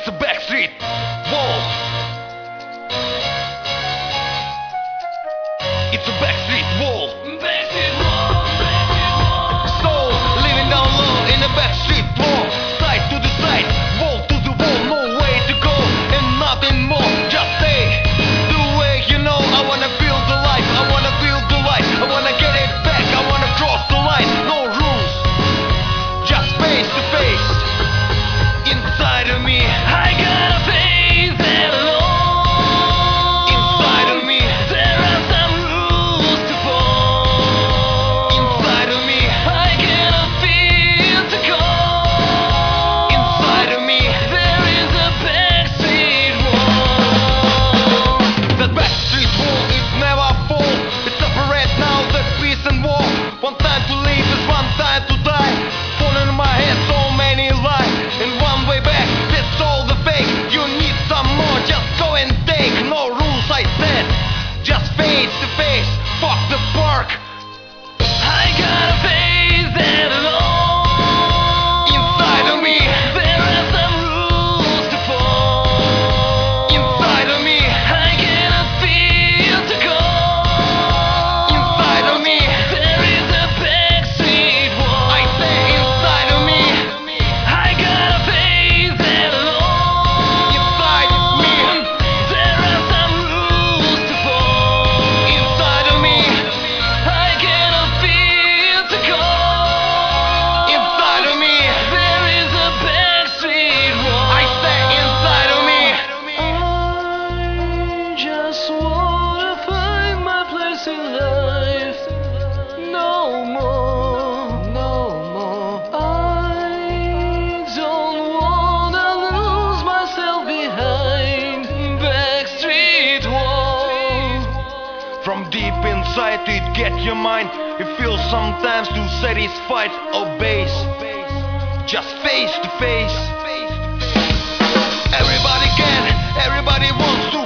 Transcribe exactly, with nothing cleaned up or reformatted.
It's a backstreet wall. It's a backstreet wall. Backstreet wall. So living down low in a backstreet wall, side to the side, wall to the wall, no way to go and nothing more. Just stay the way you know. I wanna feel the life. I wanna feel the light. I wanna get it back. I wanna cross the line. No rules, just face to face. Inside of me, I gotta face it alone. Inside of me, there are some rules to follow. Inside of me, I cannot feel to go. Inside of me, there is a backstreet wall. That backstreet wall, it never fall. It's separate now, that peace and war. One time to live is one time to die. Falling in my head, so many lies. And one way back, that's all the fake. You need some more, just go and take. No rules, I said, just face to face. Fuck the park. I gotta face it alone. Inside of me, there are some rules to follow. Inside of me, I cannot feel to go. Inside of me, there is a backstreet wall. I say inside of me, I gotta face it alone. Inside of me, there are some rules to follow. Inside of me, I cannot feel to go. Inside of me, there is a backstreet wall. I say inside of me. I just wanna find my place in life. No more, no more. I don't wanna lose myself behind backstreet wall. From deep inside it get your mind. It feels sometimes too satisfied. Obeys, just face to face. Everybody can, everybody wants to